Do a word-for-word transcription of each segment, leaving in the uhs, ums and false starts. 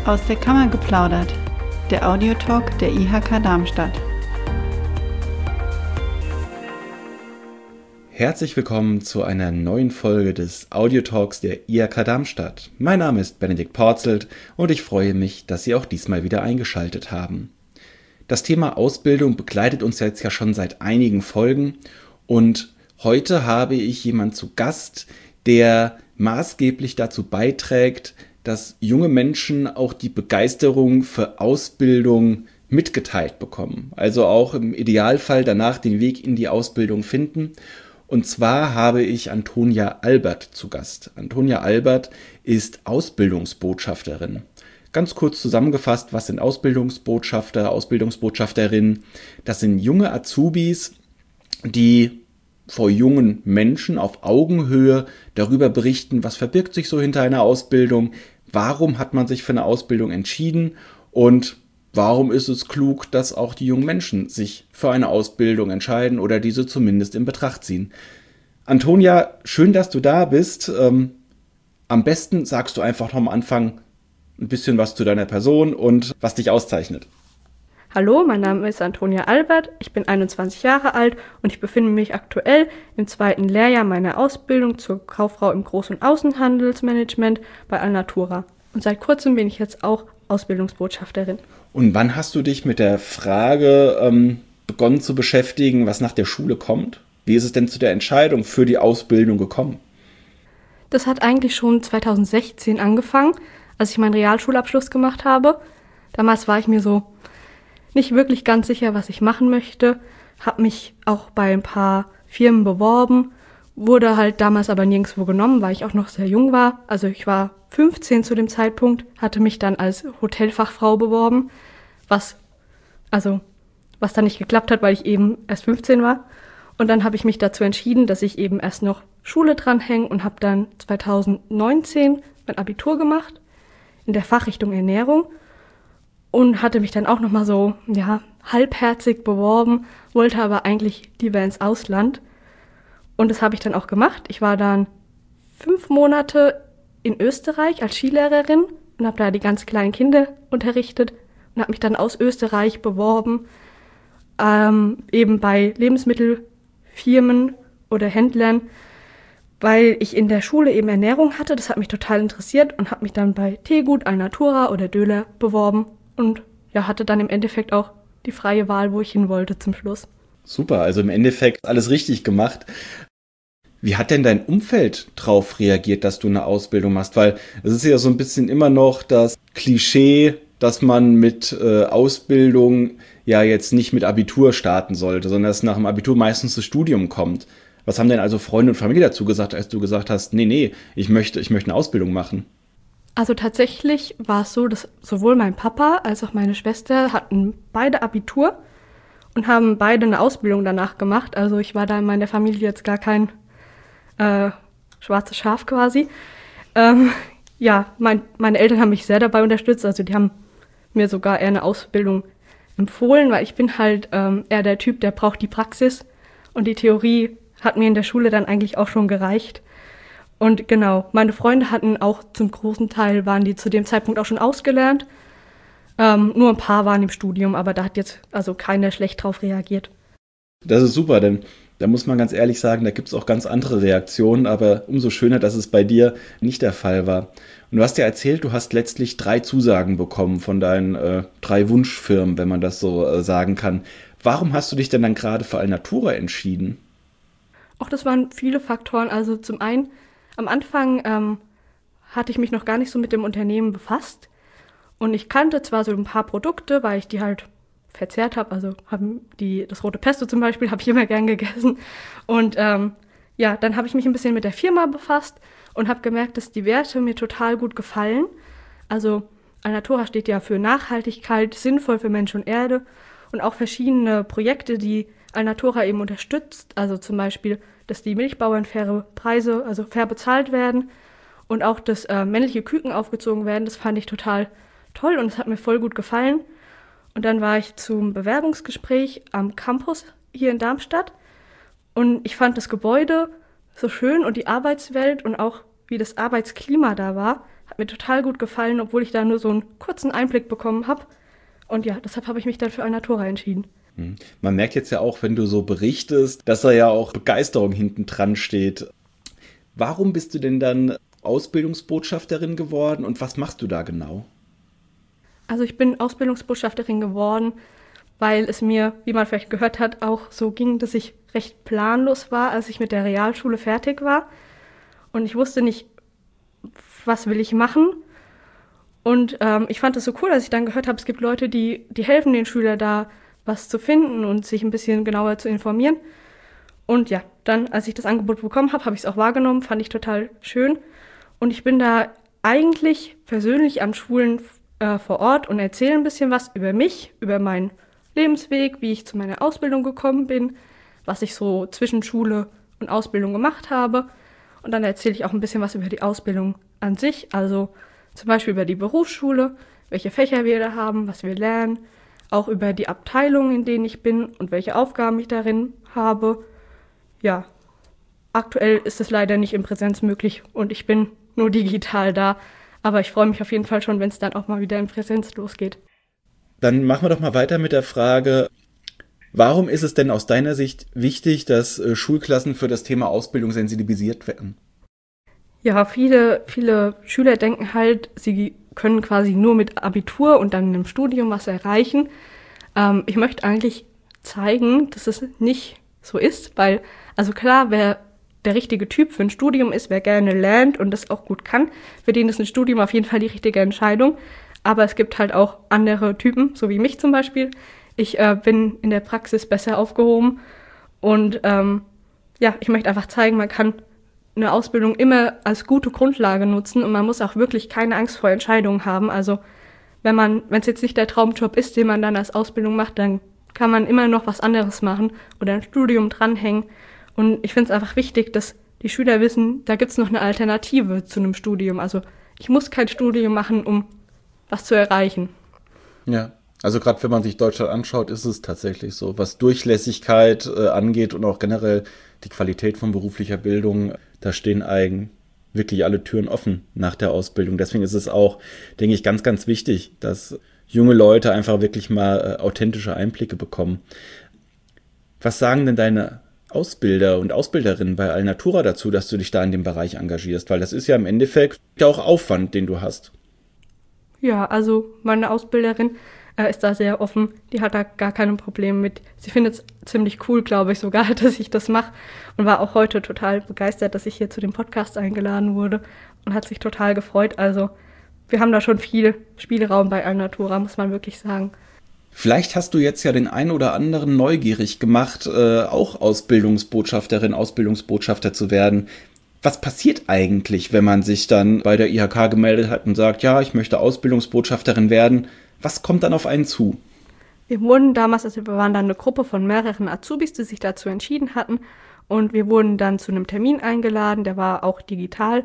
Aus der Kammer geplaudert, der Audiotalk der I H K Darmstadt. Herzlich willkommen zu einer neuen Folge des Audiotalks der I H K Darmstadt. Mein Name ist Benedikt Porzelt und ich freue mich, dass Sie auch diesmal wieder eingeschaltet haben. Das Thema Ausbildung begleitet uns jetzt ja schon seit einigen Folgen und heute habe ich jemanden zu Gast, der maßgeblich dazu beiträgt, dass junge Menschen auch die Begeisterung für Ausbildung mitgeteilt bekommen. Also auch im Idealfall danach den Weg in die Ausbildung finden. Und zwar habe ich Antonia Albert zu Gast. Antonia Albert ist Ausbildungsbotschafterin. Ganz kurz zusammengefasst, was sind Ausbildungsbotschafter, Ausbildungsbotschafterinnen? Das sind junge Azubis, die vor jungen Menschen auf Augenhöhe darüber berichten, was verbirgt sich so hinter einer Ausbildung, warum hat man sich für eine Ausbildung entschieden und warum ist es klug, dass auch die jungen Menschen sich für eine Ausbildung entscheiden oder diese zumindest in Betracht ziehen. Antonia, schön, dass du da bist. Ähm, am besten sagst du einfach noch am Anfang ein bisschen was zu deiner Person und was dich auszeichnet. Hallo, mein Name ist Antonia Albert, ich bin einundzwanzig Jahre alt und ich befinde mich aktuell im zweiten Lehrjahr meiner Ausbildung zur Kauffrau im Groß- und Außenhandelsmanagement bei Alnatura. Und seit kurzem bin ich jetzt auch Ausbildungsbotschafterin. Und wann hast du dich mit der Frage ähm, begonnen zu beschäftigen, was nach der Schule kommt? Wie ist es denn zu der Entscheidung für die Ausbildung gekommen? Das hat eigentlich schon zweitausendsechzehn angefangen, als ich meinen Realschulabschluss gemacht habe. Damals war ich mir so nicht wirklich ganz sicher, was ich machen möchte, habe mich auch bei ein paar Firmen beworben, wurde halt damals aber nirgendwo genommen, weil ich auch noch sehr jung war. Also ich war fünfzehn zu dem Zeitpunkt, hatte mich dann als Hotelfachfrau beworben, was also was dann nicht geklappt hat, weil ich eben erst fünfzehn war. Und dann habe ich mich dazu entschieden, dass ich eben erst noch Schule dranhänge und habe dann zweitausendneunzehn mein Abitur gemacht in der Fachrichtung Ernährung. Und hatte mich dann auch nochmal so, ja, halbherzig beworben, wollte aber eigentlich lieber ins Ausland. Und das habe ich dann auch gemacht. Ich war dann fünf Monate in Österreich als Skilehrerin und habe da die ganz kleinen Kinder unterrichtet und habe mich dann aus Österreich beworben, ähm, eben bei Lebensmittelfirmen oder Händlern, weil ich in der Schule eben Ernährung hatte. Das hat mich total interessiert und habe mich dann bei Teegut, Alnatura oder Döhler beworben. Und ja, hatte dann im Endeffekt auch die freie Wahl, wo ich hin wollte zum Schluss. Super, also im Endeffekt alles richtig gemacht. Wie hat denn dein Umfeld drauf reagiert, dass du eine Ausbildung machst? Weil es ist ja so ein bisschen immer noch das Klischee, dass man mit äh, Ausbildung ja jetzt nicht mit Abitur starten sollte, sondern dass nach dem Abitur meistens das Studium kommt. Was haben denn also Freunde und Familie dazu gesagt, als du gesagt hast, nee, nee, ich möchte, ich möchte eine Ausbildung machen? Also tatsächlich war es so, dass sowohl mein Papa als auch meine Schwester hatten beide Abitur und haben beide eine Ausbildung danach gemacht. Also ich war da in meiner Familie jetzt gar kein äh, schwarzes Schaf quasi. Ähm, ja, mein, meine Eltern haben mich sehr dabei unterstützt. Also die haben mir sogar eher eine Ausbildung empfohlen, weil ich bin halt ähm, eher der Typ, der braucht die Praxis. Und die Theorie hat mir in der Schule dann eigentlich auch schon gereicht. Und genau, meine Freunde hatten auch zum großen Teil, waren die zu dem Zeitpunkt auch schon ausgelernt. Ähm, nur ein paar waren im Studium, aber da hat jetzt also keiner schlecht drauf reagiert. Das ist super, denn da muss man ganz ehrlich sagen, da gibt es auch ganz andere Reaktionen, aber umso schöner, dass es bei dir nicht der Fall war. Und du hast ja erzählt, du hast letztlich drei Zusagen bekommen von deinen äh, drei Wunschfirmen, wenn man das so äh, sagen kann. Warum hast du dich denn dann gerade für Alnatura entschieden? Auch das waren viele Faktoren. Also zum einen, am Anfang ähm, hatte ich mich noch gar nicht so mit dem Unternehmen befasst und ich kannte zwar so ein paar Produkte, weil ich die halt verzehrt habe, also haben die das rote Pesto zum Beispiel, habe ich immer gern gegessen und ähm, ja, dann habe ich mich ein bisschen mit der Firma befasst und habe gemerkt, dass die Werte mir total gut gefallen. Also Alnatura steht ja für Nachhaltigkeit, sinnvoll für Mensch und Erde und auch verschiedene Projekte, die Alnatura eben unterstützt, also zum Beispiel, dass die Milchbauern faire Preise, also fair bezahlt werden und auch, dass äh, männliche Küken aufgezogen werden, das fand ich total toll und es hat mir voll gut gefallen. Und dann war ich zum Bewerbungsgespräch am Campus hier in Darmstadt und ich fand das Gebäude so schön und die Arbeitswelt und auch wie das Arbeitsklima da war, mir total gut gefallen, obwohl ich da nur so einen kurzen Einblick bekommen habe. Und ja, deshalb habe ich mich dann für Alnatura entschieden. Man merkt jetzt ja auch, wenn du so berichtest, dass da ja auch Begeisterung hinten dran steht. Warum bist du denn dann Ausbildungsbotschafterin geworden und was machst du da genau? Also ich bin Ausbildungsbotschafterin geworden, weil es mir, wie man vielleicht gehört hat, auch so ging, dass ich recht planlos war, als ich mit der Realschule fertig war. Und ich wusste nicht, was will ich machen. Und ähm, ich fand es so cool, als ich dann gehört habe, es gibt Leute, die, die helfen den Schülern da, was zu finden und sich ein bisschen genauer zu informieren. Und ja, dann, als ich das Angebot bekommen habe, habe ich es auch wahrgenommen, fand ich total schön. Und ich bin da eigentlich persönlich an Schulen äh, vor Ort und erzähle ein bisschen was über mich, über meinen Lebensweg, wie ich zu meiner Ausbildung gekommen bin, was ich so zwischen Schule und Ausbildung gemacht habe. Und dann erzähle ich auch ein bisschen was über die Ausbildung an sich, also zum Beispiel über die Berufsschule, welche Fächer wir da haben, was wir lernen, auch über die Abteilungen, in denen ich bin und welche Aufgaben ich darin habe. Ja, aktuell ist es leider nicht in Präsenz möglich und ich bin nur digital da. Aber ich freue mich auf jeden Fall schon, wenn es dann auch mal wieder in Präsenz losgeht. Dann machen wir doch mal weiter mit der Frage, warum ist es denn aus deiner Sicht wichtig, dass äh, Schulklassen für das Thema Ausbildung sensibilisiert werden? Ja, viele, viele Schüler denken halt, sie können quasi nur mit Abitur und dann im Studium was erreichen. Ähm, ich möchte eigentlich zeigen, dass es nicht so ist, weil, also klar, wer der richtige Typ für ein Studium ist, wer gerne lernt und das auch gut kann, für den ist ein Studium auf jeden Fall die richtige Entscheidung. Aber es gibt halt auch andere Typen, so wie mich zum Beispiel. Ich äh, bin in der Praxis besser aufgehoben und ähm, ja, ich möchte einfach zeigen, man kann eine Ausbildung immer als gute Grundlage nutzen und man muss auch wirklich keine Angst vor Entscheidungen haben. Also wenn man, wenn es jetzt nicht der Traumjob ist, den man dann als Ausbildung macht, dann kann man immer noch was anderes machen oder ein Studium dranhängen. Und ich finde es einfach wichtig, dass die Schüler wissen, da gibt es noch eine Alternative zu einem Studium. Also ich muss kein Studium machen, um was zu erreichen. Ja, also gerade wenn man sich Deutschland anschaut, ist es tatsächlich so, was Durchlässigkeit äh, angeht und auch generell die Qualität von beruflicher Bildung, da stehen eigentlich wirklich alle Türen offen nach der Ausbildung. Deswegen ist es auch, denke ich, ganz, ganz wichtig, dass junge Leute einfach wirklich mal äh, authentische Einblicke bekommen. Was sagen denn deine Ausbilder und Ausbilderinnen bei Alnatura dazu, dass du dich da in dem Bereich engagierst? Weil das ist ja im Endeffekt ja auch Aufwand, den du hast. Ja, also meine Ausbilderin äh, ist da sehr offen. Die hat da gar keine Probleme mit. Sie findet es ziemlich cool, glaube ich sogar, dass ich das mache. Und war auch heute total begeistert, dass ich hier zu dem Podcast eingeladen wurde. Und hat sich total gefreut. Also wir haben da schon viel Spielraum bei Alnatura, muss man wirklich sagen. Vielleicht hast du jetzt ja den einen oder anderen neugierig gemacht, äh, auch Ausbildungsbotschafterin, Ausbildungsbotschafter zu werden. Was passiert eigentlich, wenn man sich dann bei der I H K gemeldet hat und sagt, ja, ich möchte Ausbildungsbotschafterin werden? Was kommt dann auf einen zu? Wir wurden damals, also wir waren dann eine Gruppe von mehreren Azubis, die sich dazu entschieden hatten. Und wir wurden dann zu einem Termin eingeladen, der war auch digital.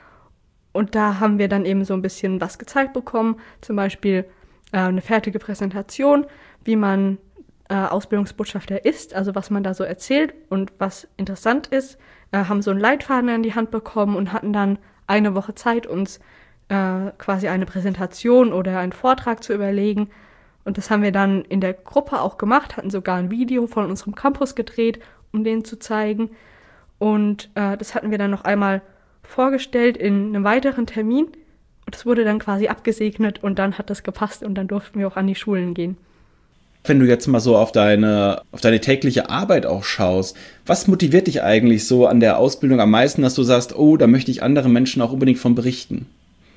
Und da haben wir dann eben so ein bisschen was gezeigt bekommen, zum Beispiel äh, eine fertige Präsentation, wie man äh, Ausbildungsbotschafter ist, also was man da so erzählt und was interessant ist. Äh, haben so einen Leitfaden in die Hand bekommen und hatten dann eine Woche Zeit, uns äh, quasi eine Präsentation oder einen Vortrag zu überlegen. Und das haben wir dann in der Gruppe auch gemacht, hatten sogar ein Video von unserem Campus gedreht, um den zu zeigen. Und äh, das hatten wir dann noch einmal vorgestellt in einem weiteren Termin. Und das wurde dann quasi abgesegnet und dann hat das gepasst und dann durften wir auch an die Schulen gehen. Wenn du jetzt mal so auf deine, auf deine tägliche Arbeit auch schaust, was motiviert dich eigentlich so an der Ausbildung am meisten, dass du sagst, oh, da möchte ich anderen Menschen auch unbedingt von berichten?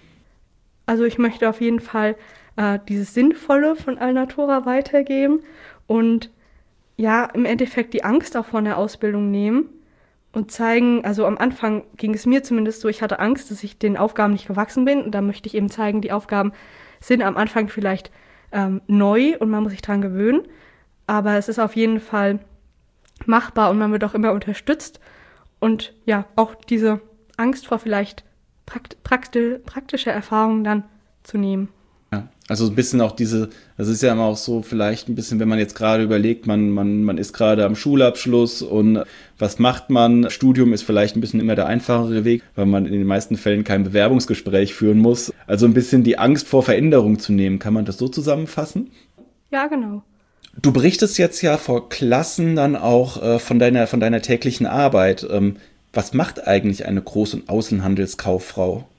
Also ich möchte auf jeden Fall äh, dieses Sinnvolle von Alnatura weitergeben und ja, im Endeffekt die Angst auch von der Ausbildung nehmen und zeigen, also am Anfang ging es mir zumindest so, ich hatte Angst, dass ich den Aufgaben nicht gewachsen bin und da möchte ich eben zeigen, die Aufgaben sind am Anfang vielleicht ähm, neu und man muss sich dran gewöhnen, aber es ist auf jeden Fall machbar und man wird auch immer unterstützt und ja, auch diese Angst vor vielleicht prakt- prakti- praktische Erfahrungen dann zu nehmen. Ja, Also ein bisschen auch diese, das ist ja immer auch so vielleicht ein bisschen, wenn man jetzt gerade überlegt, man, man, man ist gerade am Schulabschluss und was macht man? Studium ist vielleicht ein bisschen immer der einfachere Weg, weil man in den meisten Fällen kein Bewerbungsgespräch führen muss. Also ein bisschen die Angst vor Veränderung zu nehmen. Kann man das so zusammenfassen? Ja, genau. Du berichtest jetzt ja vor Klassen dann auch äh, von deiner, von deiner täglichen Arbeit. Ähm, was macht eigentlich eine Groß- und Außenhandelskauffrau?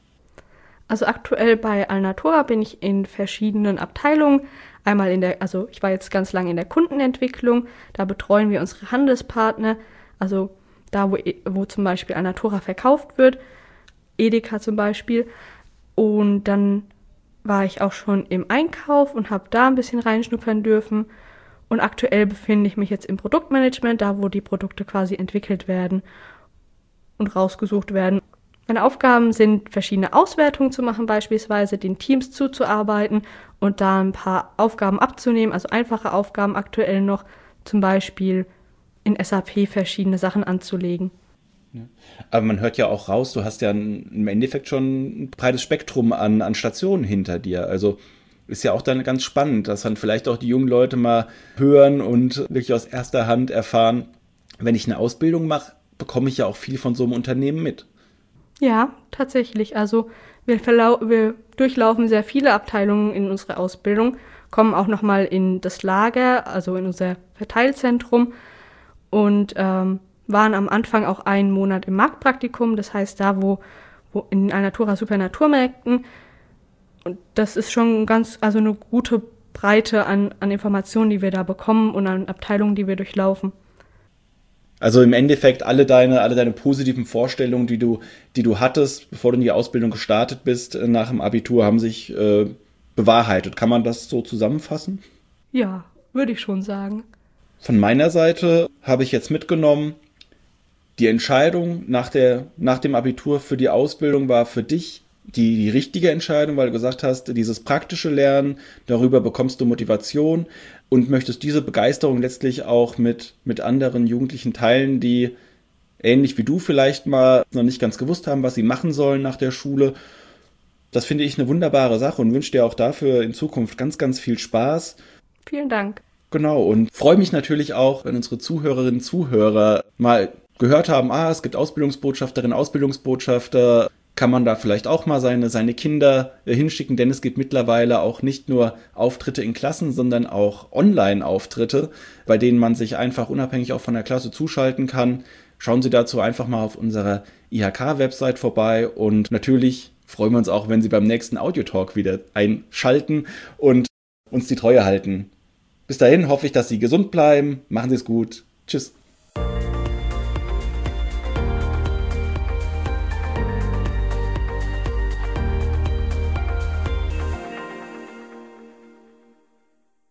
Also aktuell bei Alnatura bin ich in verschiedenen Abteilungen. Einmal in der, also ich war jetzt ganz lange in der Kundenentwicklung, da betreuen wir unsere Handelspartner, also da, wo, wo zum Beispiel Alnatura verkauft wird, Edeka zum Beispiel. Und dann war ich auch schon im Einkauf und habe da ein bisschen reinschnuppern dürfen. Und aktuell befinde ich mich jetzt im Produktmanagement, da wo die Produkte quasi entwickelt werden und rausgesucht werden. Meine Aufgaben sind, verschiedene Auswertungen zu machen, beispielsweise den Teams zuzuarbeiten und da ein paar Aufgaben abzunehmen, also einfache Aufgaben aktuell noch, zum Beispiel in S A P verschiedene Sachen anzulegen. Ja. Aber man hört ja auch raus, du hast ja ein, im Endeffekt schon ein breites Spektrum an, an Stationen hinter dir. Also ist ja auch dann ganz spannend, dass dann vielleicht auch die jungen Leute mal hören und wirklich aus erster Hand erfahren, wenn ich eine Ausbildung mache, bekomme ich ja auch viel von so einem Unternehmen mit. Ja, tatsächlich. Also wir, verlau- wir durchlaufen sehr viele Abteilungen in unserer Ausbildung, kommen auch nochmal in das Lager, also in unser Verteilzentrum und ähm, waren am Anfang auch einen Monat im Marktpraktikum, das heißt da, wo, wo in Alnatura Supernaturmärkten. Und das ist schon ganz, also eine gute Breite an, an Informationen, die wir da bekommen und an Abteilungen, die wir durchlaufen. Also im Endeffekt alle deine, alle deine positiven Vorstellungen, die du, die du hattest, bevor du in die Ausbildung gestartet bist, nach dem Abitur, haben sich äh, bewahrheitet. Kann man das so zusammenfassen? Ja, würde ich schon sagen. Von meiner Seite habe ich jetzt mitgenommen, die Entscheidung nach, der, nach dem Abitur für die Ausbildung war für dich die, die richtige Entscheidung, weil du gesagt hast, dieses praktische Lernen, darüber bekommst du Motivation und möchtest diese Begeisterung letztlich auch mit, mit anderen Jugendlichen teilen, die ähnlich wie du vielleicht mal noch nicht ganz gewusst haben, was sie machen sollen nach der Schule. Das finde ich eine wunderbare Sache und wünsche dir auch dafür in Zukunft ganz, ganz viel Spaß. Vielen Dank. Genau, und freue mich natürlich auch, wenn unsere Zuhörerinnen und Zuhörer mal gehört haben, ah, es gibt Ausbildungsbotschafterinnen, Ausbildungsbotschafter, kann man da vielleicht auch mal seine, seine Kinder hinschicken, denn es gibt mittlerweile auch nicht nur Auftritte in Klassen, sondern auch Online-Auftritte, bei denen man sich einfach unabhängig auch von der Klasse zuschalten kann. Schauen Sie dazu einfach mal auf unserer I H K-Website vorbei und natürlich freuen wir uns auch, wenn Sie beim nächsten Audiotalk wieder einschalten und uns die Treue halten. Bis dahin hoffe ich, dass Sie gesund bleiben. Machen Sie es gut. Tschüss.